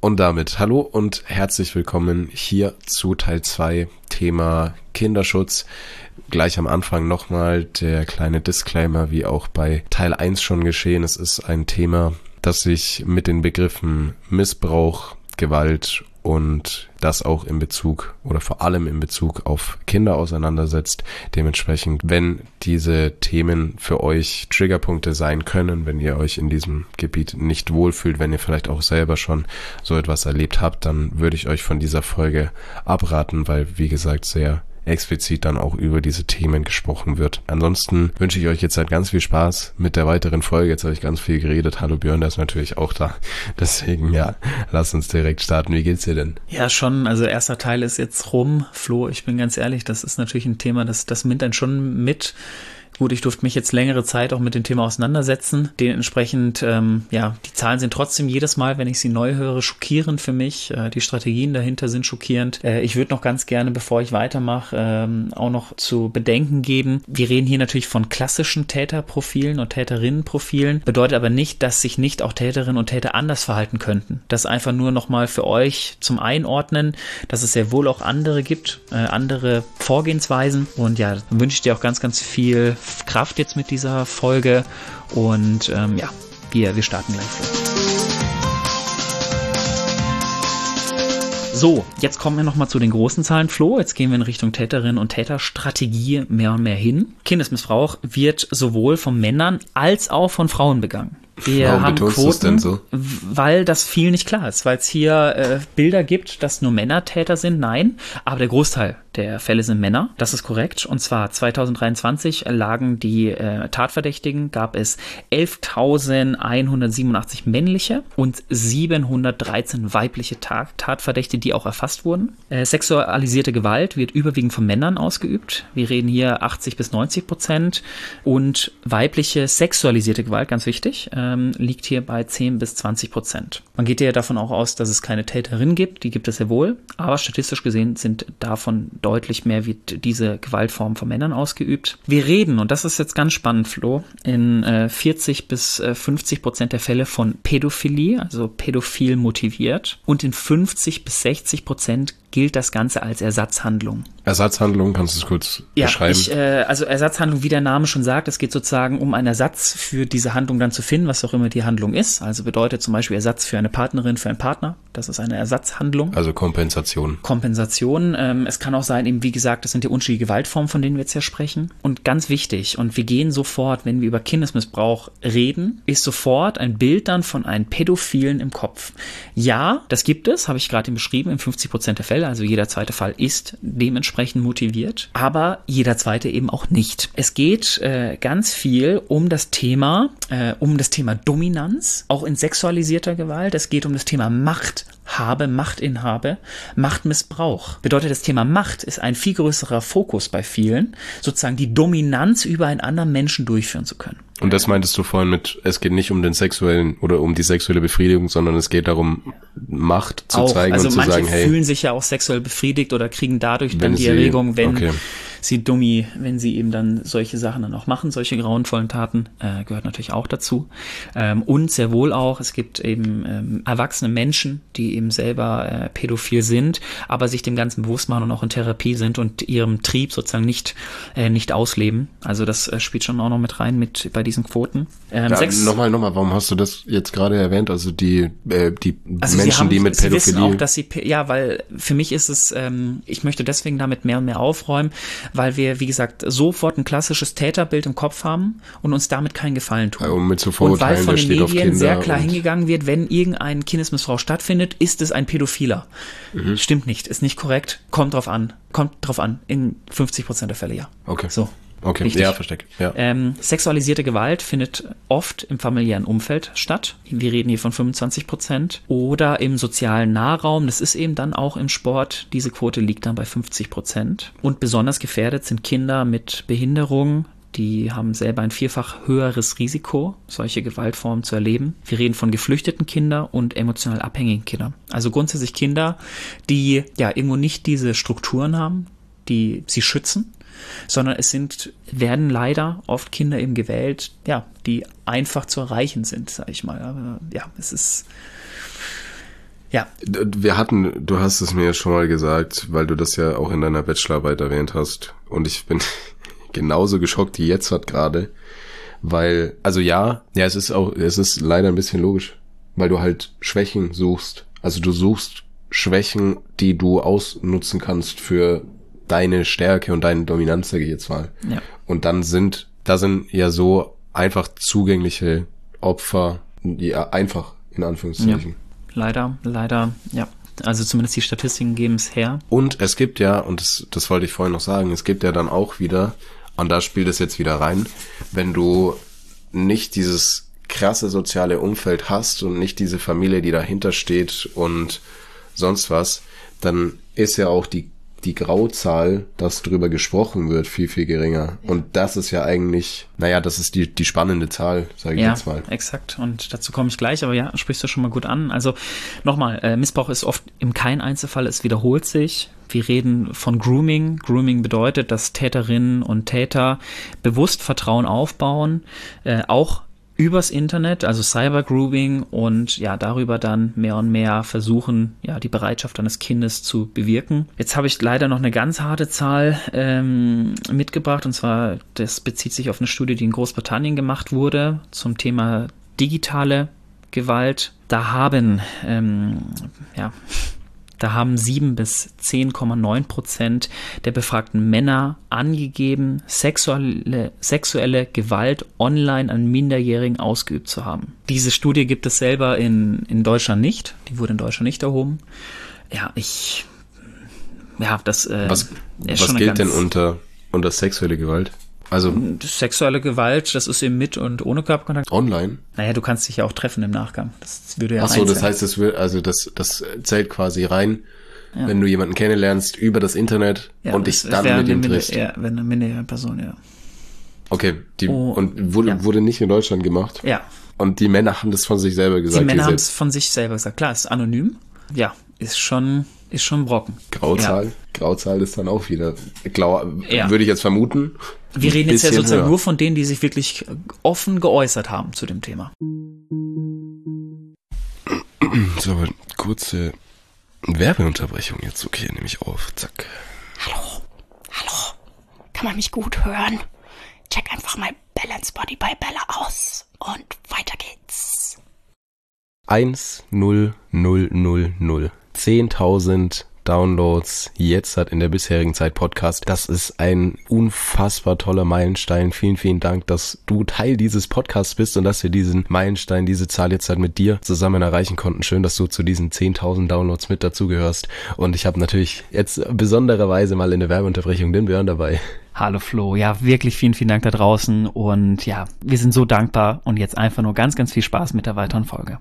Und damit hallo und herzlich willkommen hier zu Teil 2, Thema Kinderschutz. Gleich am Anfang nochmal der kleine Disclaimer, wie auch bei Teil 1 schon geschehen. Es ist ein Thema, das sich mit den Begriffen Missbrauch, Gewalt und das auch in Bezug oder vor allem in Bezug auf Kinder auseinandersetzt. Dementsprechend, wenn diese Themen für euch Triggerpunkte sein können, wenn ihr euch in diesem Gebiet nicht wohlfühlt, wenn ihr vielleicht auch selber schon so etwas erlebt habt, dann würde ich euch von dieser Folge abraten, weil, wie gesagt, sehr explizit dann auch über diese Themen gesprochen wird. Ansonsten wünsche ich euch jetzt halt ganz viel Spaß mit der weiteren Folge. Jetzt habe ich ganz viel geredet. Hallo Björn, der ist natürlich auch da. Deswegen, ja, lass uns direkt starten. Wie geht's dir denn? Ja, schon. Also erster Teil ist jetzt rum. Flo, ich bin ganz ehrlich, das ist natürlich ein Thema, das nimmt einen schon mit. Gut, ich durfte mich jetzt längere Zeit auch mit dem Thema auseinandersetzen. Dementsprechend, die Zahlen sind trotzdem jedes Mal, wenn ich sie neu höre, schockierend für mich. Die Strategien dahinter sind schockierend. Ich würde noch ganz gerne, bevor ich weitermache, auch noch zu bedenken geben. Wir reden hier natürlich von klassischen Täterprofilen und Täterinnenprofilen. Bedeutet aber nicht, dass sich nicht auch Täterinnen und Täter anders verhalten könnten. Das einfach nur nochmal für euch zum Einordnen, dass es sehr wohl auch andere gibt, andere Vorgehensweisen. Und ja, dann wünsche ich dir auch ganz, ganz viel Kraft jetzt mit dieser Folge und wir starten gleich. So, jetzt kommen wir nochmal zu den großen Zahlen, Flo. Jetzt gehen wir in Richtung Täterinnen und Täterstrategie mehr und mehr hin. Kindesmissbrauch wird sowohl von Männern als auch von Frauen begangen. Wir haben Quoten, so? Weil das viel nicht klar ist, weil es hier Bilder gibt, dass nur Männer Täter sind. Nein, aber der Großteil der Fälle sind Männer. Das ist korrekt. Und zwar 2023 lagen die Tatverdächtigen, gab es 11.187 männliche und 713 weibliche Tatverdächtige, die auch erfasst wurden. Sexualisierte Gewalt wird überwiegend von Männern ausgeübt. Wir reden hier 80-90%. Und weibliche sexualisierte Gewalt, ganz wichtig, liegt hier bei 10-20%. Man geht ja davon auch aus, dass es keine Täterin gibt, die gibt es ja wohl, aber statistisch gesehen sind davon deutlich mehr wird diese Gewaltform von Männern ausgeübt. Wir reden, und das ist jetzt ganz spannend, Flo, in 40-50% der Fälle von Pädophilie, also pädophil motiviert, und in 50-60% gilt das Ganze als Ersatzhandlung. Ersatzhandlung, kannst du es kurz beschreiben? Also Ersatzhandlung, wie der Name schon sagt, es geht sozusagen um einen Ersatz für diese Handlung dann zu finden, was auch immer die Handlung ist. Also bedeutet zum Beispiel Ersatz für eine Partnerin, für einen Partner. Das ist eine Ersatzhandlung. Also Kompensation. Es kann auch sein, eben wie gesagt, das sind die unterschiedlichen Gewaltformen, von denen wir jetzt ja sprechen. Und ganz wichtig, und wir gehen sofort, wenn wir über Kindesmissbrauch reden, ist sofort ein Bild dann von einem Pädophilen im Kopf. Ja, das gibt es, habe ich gerade beschrieben, in 50% der Fälle. Also jeder zweite Fall ist dementsprechend motiviert, aber jeder zweite eben auch nicht. Es geht ganz viel um das Thema Dominanz, auch in sexualisierter Gewalt. Es geht um das Thema Machtinhabe, Machtmissbrauch. Bedeutet, das Thema Macht ist ein viel größerer Fokus bei vielen, sozusagen die Dominanz über einen anderen Menschen durchführen zu können. Und das meintest du vorhin mit, es geht nicht um den sexuellen oder um die sexuelle Befriedigung, sondern es geht darum, Macht zu zeigen und zu sagen, hey. Manche fühlen sich ja auch sexuell befriedigt oder kriegen dadurch dann die Erregung, wenn sie eben dann solche Sachen dann auch machen, solche grauenvollen Taten, gehört natürlich auch dazu. Und sehr wohl auch, es gibt eben erwachsene Menschen, die eben selber pädophil sind, aber sich dem Ganzen bewusst machen und auch in Therapie sind und ihrem Trieb sozusagen nicht ausleben. Also das spielt schon auch noch mit rein bei diesen Quoten. Nochmal, warum hast du das jetzt gerade erwähnt? Also die Menschen, die mit Pädophilie... Sie wissen auch, dass weil für mich ist es, ich möchte deswegen damit mehr und mehr aufräumen, weil wir, wie gesagt, sofort ein klassisches Täterbild im Kopf haben und uns damit keinen Gefallen tun. Und mit so Vorurteilen, und weil von den Medien sehr klar hingegangen wird, wenn irgendein Kindesmissbrauch stattfindet, ist es ein Pädophiler. Mhm. Stimmt nicht, ist nicht korrekt, kommt drauf an, in 50% der Fälle, ja. Okay. So. Okay, richtig. Ja, versteckt. Ja. Sexualisierte Gewalt findet oft im familiären Umfeld statt. Wir reden hier von 25%. Oder im sozialen Nahraum. Das ist eben dann auch im Sport. Diese Quote liegt dann bei 50%. Und besonders gefährdet sind Kinder mit Behinderung. Die haben selber ein vielfach höheres Risiko, solche Gewaltformen zu erleben. Wir reden von geflüchteten Kindern und emotional abhängigen Kindern. Also grundsätzlich Kinder, die ja irgendwo nicht diese Strukturen haben, die sie schützen, sondern werden leider oft Kinder eben gewählt, ja, die einfach zu erreichen sind, sag ich mal. Aber ja, es ist Ja. Du hast es mir ja schon mal gesagt, weil du das ja auch in deiner Bachelorarbeit erwähnt hast. Und ich bin genauso geschockt wie jetzt gerade. Weil, also es ist leider ein bisschen logisch, weil du halt Schwächen suchst. Also du suchst Schwächen, die du ausnutzen kannst für deine Stärke und deine Dominanz, sage ich jetzt mal. Ja. Und da sind ja so einfach zugängliche Opfer, einfach in Anführungszeichen. Ja. Leider, ja. Also zumindest die Statistiken geben es her. Und es gibt ja, und das wollte ich vorhin noch sagen, es gibt ja dann auch wieder, und da spielt es jetzt wieder rein, wenn du nicht dieses krasse soziale Umfeld hast und nicht diese Familie, die dahinter steht und sonst was, dann ist ja auch die Grauzahl, dass drüber gesprochen wird, viel, viel geringer. Und das ist ja eigentlich, das ist die spannende Zahl, sage ich jetzt mal. Ja, exakt. Und dazu komme ich gleich, aber ja, sprichst du schon mal gut an. Also nochmal, Missbrauch ist oft kein Einzelfall, es wiederholt sich. Wir reden von Grooming. Grooming bedeutet, dass Täterinnen und Täter bewusst Vertrauen aufbauen, auch übers Internet, also Cybergrooming, und ja, darüber dann mehr und mehr versuchen, ja, die Bereitschaft eines Kindes zu bewirken. Jetzt habe ich leider noch eine ganz harte Zahl mitgebracht, und zwar, das bezieht sich auf eine Studie, die in Großbritannien gemacht wurde, zum Thema digitale Gewalt. Da haben 7 bis 10,9% der befragten Männer angegeben, sexuelle Gewalt online an Minderjährigen ausgeübt zu haben. Diese Studie gibt es selber in Deutschland nicht. Die wurde in Deutschland nicht erhoben. Was gilt denn unter sexuelle Gewalt? Also sexuelle Gewalt, das ist eben mit und ohne Körperkontakt. Online? Naja, du kannst dich ja auch treffen im Nachgang. Das würde ja Achso, das heißt, das zählt quasi rein, wenn du jemanden kennenlernst über das Internet und dich dann mit ihm triffst. Ja, wenn eine minderjährige Person, ja. Okay, wurde nicht in Deutschland gemacht? Ja. Und die Männer haben das von sich selber gesagt? Die Männer haben es von sich selber gesagt. Klar, es ist anonym. Ja, ist schon ein Brocken. Grauzahl? Ja. Grauzahl ist dann auch wieder, würde ich jetzt vermuten. Wir reden jetzt ja sozusagen nur von denen, die sich wirklich offen geäußert haben zu dem Thema. So, aber kurze Werbeunterbrechung jetzt. Okay, nehme ich auf. Zack. Hallo. Kann man mich gut hören? Check einfach mal Balance Body by Bella aus. Und weiter geht's. 1000. 10.000 Downloads jetzt in der bisherigen Zeit Podcast. Das ist ein unfassbar toller Meilenstein. Vielen, vielen Dank, dass du Teil dieses Podcasts bist und dass wir diesen Meilenstein, diese Zahl jetzt mit dir zusammen erreichen konnten. Schön, dass du zu diesen 10.000 Downloads mit dazugehörst. Und ich habe natürlich jetzt besondererweise mal in der Werbeunterbrechung den Björn dabei. Hallo Flo, ja, wirklich vielen, vielen Dank da draußen, und ja, wir sind so dankbar, und jetzt einfach nur ganz, ganz viel Spaß mit der weiteren Folge.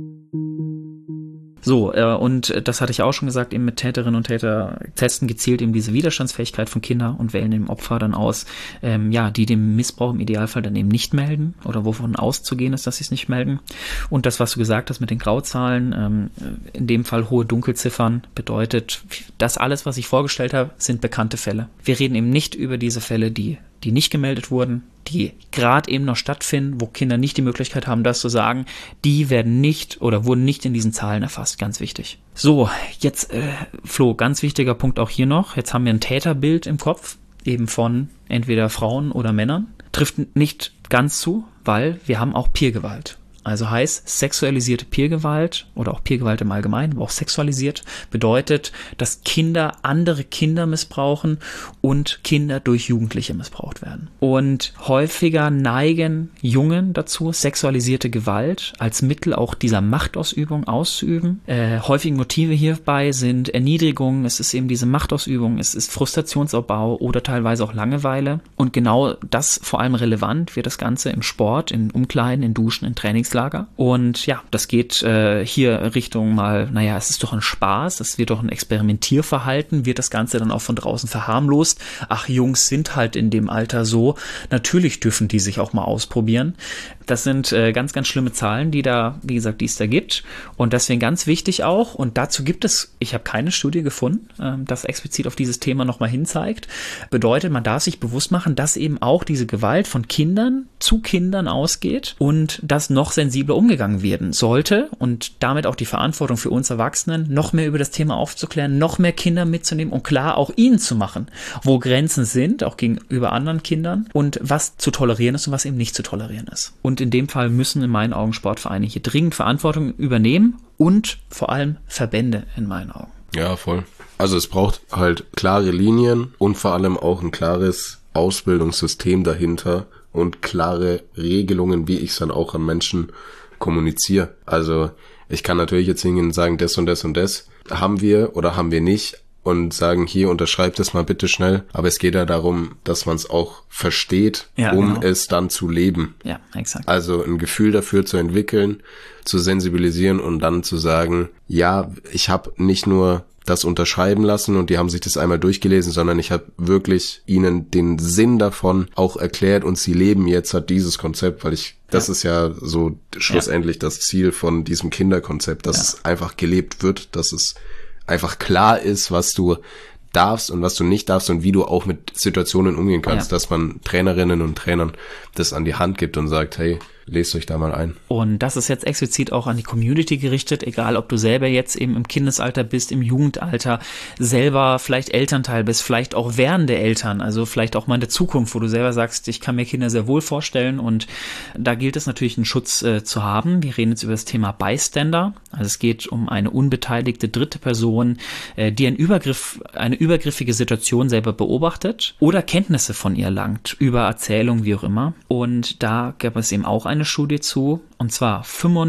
So, und das hatte ich auch schon gesagt, eben mit Täterinnen und Täter testen gezielt eben diese Widerstandsfähigkeit von Kindern und wählen dem Opfer dann aus, die dem Missbrauch im Idealfall dann eben nicht melden oder wovon auszugehen ist, dass sie es nicht melden. Und das, was du gesagt hast mit den Grauzahlen, in dem Fall hohe Dunkelziffern, bedeutet, das alles, was ich vorgestellt habe, sind bekannte Fälle. Wir reden eben nicht über diese Fälle, die nicht gemeldet wurden, die gerade eben noch stattfinden, wo Kinder nicht die Möglichkeit haben, das zu sagen, die werden nicht oder wurden nicht in diesen Zahlen erfasst. Ganz wichtig. So, jetzt, Flo, ganz wichtiger Punkt auch hier noch. Jetzt haben wir ein Täterbild im Kopf, eben von entweder Frauen oder Männern. Trifft nicht ganz zu, weil wir haben auch Peergewalt. Also heißt, sexualisierte Peergewalt oder auch Peergewalt im Allgemeinen, aber auch sexualisiert, bedeutet, dass Kinder andere Kinder missbrauchen und Kinder durch Jugendliche missbraucht werden. Und häufiger neigen Jungen dazu, sexualisierte Gewalt als Mittel auch dieser Machtausübung auszuüben. Häufige Motive hierbei sind Erniedrigung, es ist eben diese Machtausübung, es ist Frustrationsabbau oder teilweise auch Langeweile. Und genau das vor allem relevant wird das Ganze im Sport, in Umkleiden, in Duschen, in Trainingslager. Und ja, das geht hier Richtung mal, es ist doch ein Spaß, das wird doch ein Experimentierverhalten, wird das Ganze dann auch von draußen verharmlost. Ach, Jungs sind halt in dem Alter so, natürlich dürfen die sich auch mal ausprobieren. Das sind ganz, ganz schlimme Zahlen, die es da gibt. Und deswegen ganz wichtig auch, und dazu gibt es, ich habe keine Studie gefunden, das explizit auf dieses Thema nochmal hinzeigt, bedeutet, man darf sich bewusst machen, dass eben auch diese Gewalt von Kindern zu Kindern ausgeht und das noch sensibler sensibler umgegangen werden sollte und damit auch die Verantwortung für uns Erwachsenen, noch mehr über das Thema aufzuklären, noch mehr Kinder mitzunehmen und klar auch ihnen zu machen, wo Grenzen sind, auch gegenüber anderen Kindern und was zu tolerieren ist und was eben nicht zu tolerieren ist. Und in dem Fall müssen in meinen Augen Sportvereine hier dringend Verantwortung übernehmen und vor allem Verbände in meinen Augen. Ja, voll. Also es braucht halt klare Linien und vor allem auch ein klares Ausbildungssystem dahinter und klare Regelungen, wie ich es dann auch an Menschen kommuniziere. Also ich kann natürlich jetzt hingehen und sagen, das und das und das haben wir oder haben wir nicht und sagen, hier, unterschreib das mal bitte schnell. Aber es geht ja darum, dass man es auch versteht, um es dann zu leben. Ja, exakt. Also ein Gefühl dafür zu entwickeln, zu sensibilisieren und dann zu sagen, ja, ich habe nicht nur das unterschreiben lassen und die haben sich das einmal durchgelesen, sondern ich habe wirklich ihnen den Sinn davon auch erklärt und sie leben jetzt halt dieses Konzept, weil das ist ja so schlussendlich das Ziel von diesem Kinderkonzept, dass es einfach gelebt wird, dass es einfach klar ist, was du darfst und was du nicht darfst und wie du auch mit Situationen umgehen kannst, dass man Trainerinnen und Trainern das an die Hand gibt und sagt, hey, lest euch da mal ein. Und das ist jetzt explizit auch an die Community gerichtet, egal ob du selber jetzt eben im Kindesalter bist, im Jugendalter, selber vielleicht Elternteil bist, vielleicht auch werdende Eltern, also vielleicht auch mal in der Zukunft, wo du selber sagst, ich kann mir Kinder sehr wohl vorstellen und da gilt es natürlich, einen Schutz zu haben. Wir reden jetzt über das Thema Bystander, also es geht um eine unbeteiligte dritte Person, die eine übergriffige Situation selber beobachtet oder Kenntnisse von ihr erlangt, über Erzählung, wie auch immer. Und da gab es eben auch eine Studie zu, und zwar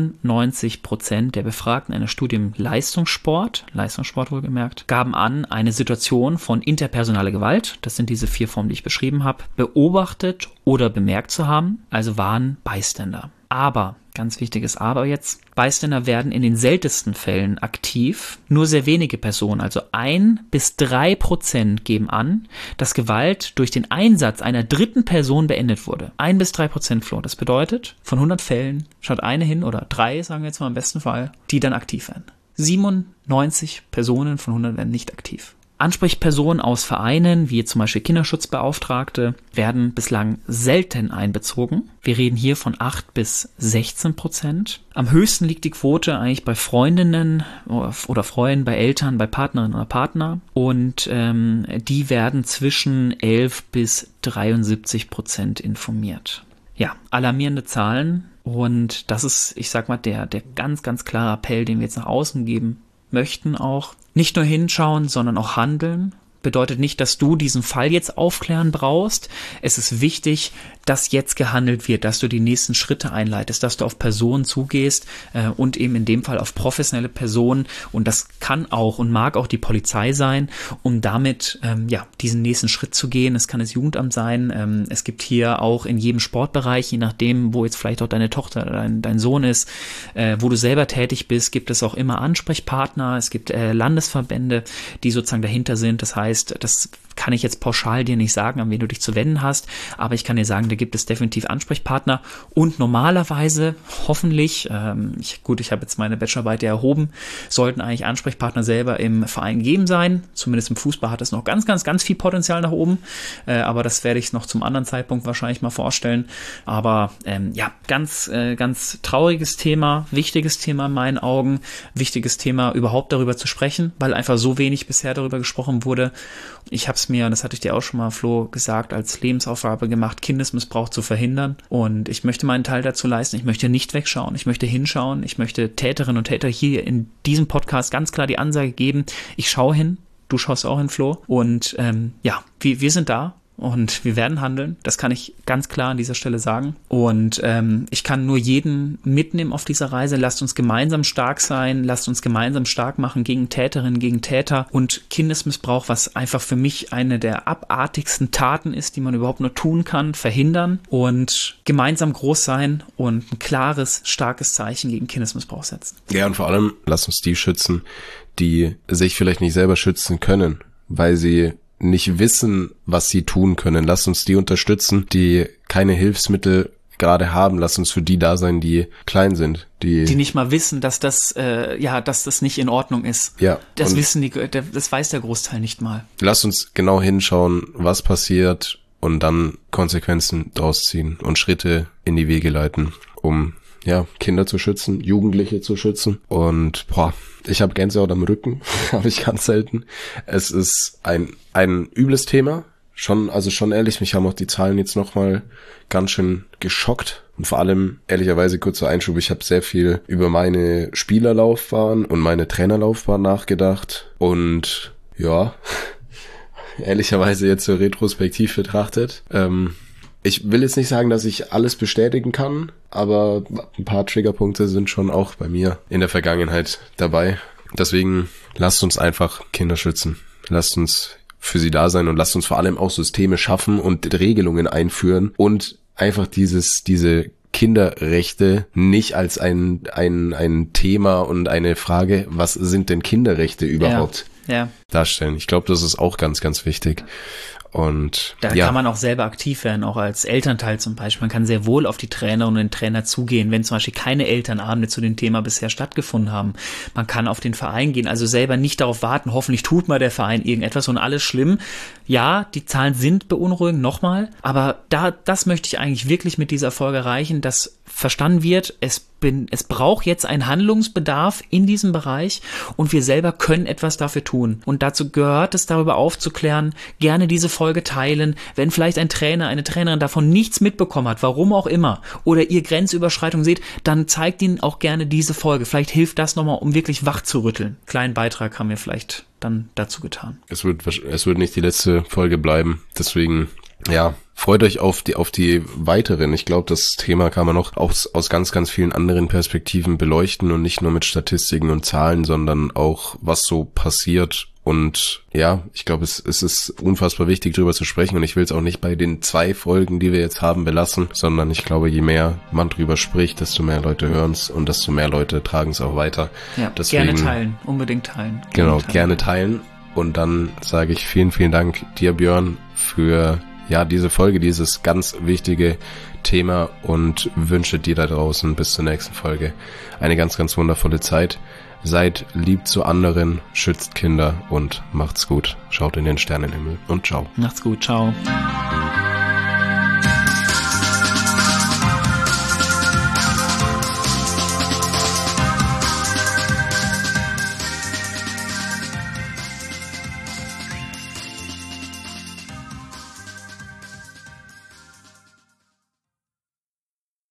95% der Befragten einer Studie im Leistungssport wohlgemerkt, gaben an, eine Situation von interpersonaler Gewalt, das sind diese 4 Formen, die ich beschrieben habe, beobachtet oder bemerkt zu haben, also waren Bystander. Aber, ganz wichtiges Aber jetzt, Bystander werden in den seltensten Fällen aktiv. Nur sehr wenige Personen, also 1-3% geben an, dass Gewalt durch den Einsatz einer dritten Person beendet wurde. 1-3%, Flo. Das bedeutet, von 100 Fällen schaut eine hin, oder 3, sagen wir jetzt mal im besten Fall, die dann aktiv werden. 97 Personen von 100 werden nicht aktiv. Ansprechpersonen aus Vereinen, wie zum Beispiel Kinderschutzbeauftragte, werden bislang selten einbezogen. Wir reden hier von 8-16%. Am höchsten liegt die Quote eigentlich bei Freundinnen oder Freunden, bei Eltern, bei Partnerinnen oder Partner. Und die werden zwischen 11-73% informiert. Ja, alarmierende Zahlen. Und das ist, ich sag mal, der ganz, ganz klare Appell, den wir jetzt nach außen geben möchten auch. Nicht nur hinschauen, sondern auch handeln. Bedeutet nicht, dass du diesen Fall jetzt aufklären brauchst. Es ist wichtig, dass jetzt gehandelt wird, dass du die nächsten Schritte einleitest, dass du auf Personen zugehst und eben in dem Fall auf professionelle Personen, und das kann auch und mag auch die Polizei sein, um damit diesen nächsten Schritt zu gehen. Es kann das Jugendamt sein. Es gibt hier auch in jedem Sportbereich, je nachdem, wo jetzt vielleicht auch deine Tochter oder dein Sohn ist, wo du selber tätig bist, gibt es auch immer Ansprechpartner. Es gibt Landesverbände, die sozusagen dahinter sind. Das heißt, das kann ich jetzt pauschal dir nicht sagen, an wen du dich zu wenden hast, aber ich kann dir sagen, da gibt es definitiv Ansprechpartner und normalerweise, hoffentlich, ich habe jetzt meine Bachelorarbeit ja erhoben, sollten eigentlich Ansprechpartner selber im Verein geben sein. Zumindest im Fußball hat es noch ganz, ganz, ganz viel Potenzial nach oben, aber das werde ich noch zum anderen Zeitpunkt wahrscheinlich mal vorstellen. Aber ganz, ganz trauriges Thema, wichtiges Thema in meinen Augen, wichtiges Thema überhaupt darüber zu sprechen, weil einfach so wenig bisher darüber gesprochen wurde. Ich habe es mir, und das hatte ich dir auch schon mal, Flo, gesagt, als Lebensaufgabe gemacht, Kindesmissbrauch zu verhindern. Und ich möchte meinen Teil dazu leisten. Ich möchte nicht wegschauen. Ich möchte hinschauen. Ich möchte Täterinnen und Täter hier in diesem Podcast ganz klar die Ansage geben. Ich schaue hin. Du schaust auch hin, Flo. Und wir sind da. Und wir werden handeln, das kann ich ganz klar an dieser Stelle sagen. Und ich kann nur jeden mitnehmen auf dieser Reise. Lasst uns gemeinsam stark sein, lasst uns gemeinsam stark machen gegen Täterinnen, gegen Täter und Kindesmissbrauch, was einfach für mich eine der abartigsten Taten ist, die man überhaupt nur tun kann, verhindern und gemeinsam groß sein und ein klares, starkes Zeichen gegen Kindesmissbrauch setzen. Ja, und vor allem lasst uns die schützen, die sich vielleicht nicht selber schützen können, weil sie nicht wissen, was sie tun können. Lass uns die unterstützen, die keine Hilfsmittel gerade haben. Lass uns für die da sein, die klein sind. Die nicht mal wissen, dass das nicht in Ordnung ist. Ja. Das weiß der Großteil nicht mal. Lass uns genau hinschauen, was passiert und dann Konsequenzen draus ziehen und Schritte in die Wege leiten, um Kinder zu schützen, Jugendliche zu schützen. Und ich habe Gänsehaut am Rücken, habe ich ganz selten. Es ist ein übles Thema. Schon ehrlich, mich haben auch die Zahlen jetzt nochmal ganz schön geschockt. Und vor allem, ehrlicherweise, kurzer Einschub, ich habe sehr viel über meine Spielerlaufbahn und meine Trainerlaufbahn nachgedacht. Und ja, ehrlicherweise jetzt so retrospektiv betrachtet. Ich will jetzt nicht sagen, dass ich alles bestätigen kann, aber ein paar Triggerpunkte sind schon auch bei mir in der Vergangenheit dabei. Deswegen lasst uns einfach Kinder schützen. Lasst uns für sie da sein und lasst uns vor allem auch Systeme schaffen und Regelungen einführen und einfach diese Kinderrechte nicht als ein Thema und eine Frage, was sind denn Kinderrechte überhaupt, darstellen. Ich glaube, das ist auch ganz, ganz wichtig. Und da kann man auch selber aktiv werden, auch als Elternteil zum Beispiel. Man kann sehr wohl auf die Trainer und den Trainer zugehen, wenn zum Beispiel keine Elternabende zu dem Thema bisher stattgefunden haben. Man kann auf den Verein gehen, also selber nicht darauf warten, hoffentlich tut mal der Verein irgendetwas und alles schlimm. Ja, die Zahlen sind beunruhigend, nochmal, aber das möchte ich eigentlich wirklich mit dieser Folge erreichen, dass verstanden wird, es braucht jetzt einen Handlungsbedarf in diesem Bereich und wir selber können etwas dafür tun. Und dazu gehört es, darüber aufzuklären, gerne diese Folge teilen, wenn vielleicht ein Trainer, eine Trainerin davon nichts mitbekommen hat, warum auch immer, oder ihr Grenzüberschreitung seht, dann zeigt ihnen auch gerne diese Folge. Vielleicht hilft das nochmal, um wirklich wach zu rütteln. Kleinen Beitrag haben wir vielleicht dann dazu getan. Es wird nicht die letzte Folge bleiben, deswegen freut euch auf die weiteren. Ich glaube, das Thema kann man noch aus ganz, ganz vielen anderen Perspektiven beleuchten und nicht nur mit Statistiken und Zahlen, sondern auch, was so passiert. Und ich glaube, es ist unfassbar wichtig, drüber zu sprechen. Und ich will es auch nicht bei den 2 Folgen, die wir jetzt haben, belassen, sondern ich glaube, je mehr man drüber spricht, desto mehr Leute hören es und desto mehr Leute tragen es auch weiter. Ja, deswegen, gerne teilen, unbedingt teilen. Gerne teilen. Und dann sage ich vielen, vielen Dank dir, Björn, für diese Folge, dieses ganz wichtige Thema und wünsche dir da draußen bis zur nächsten Folge eine ganz, ganz wundervolle Zeit. Seid lieb zu anderen, schützt Kinder und macht's gut. Schaut in den Sternenhimmel und ciao. Macht's gut, ciao.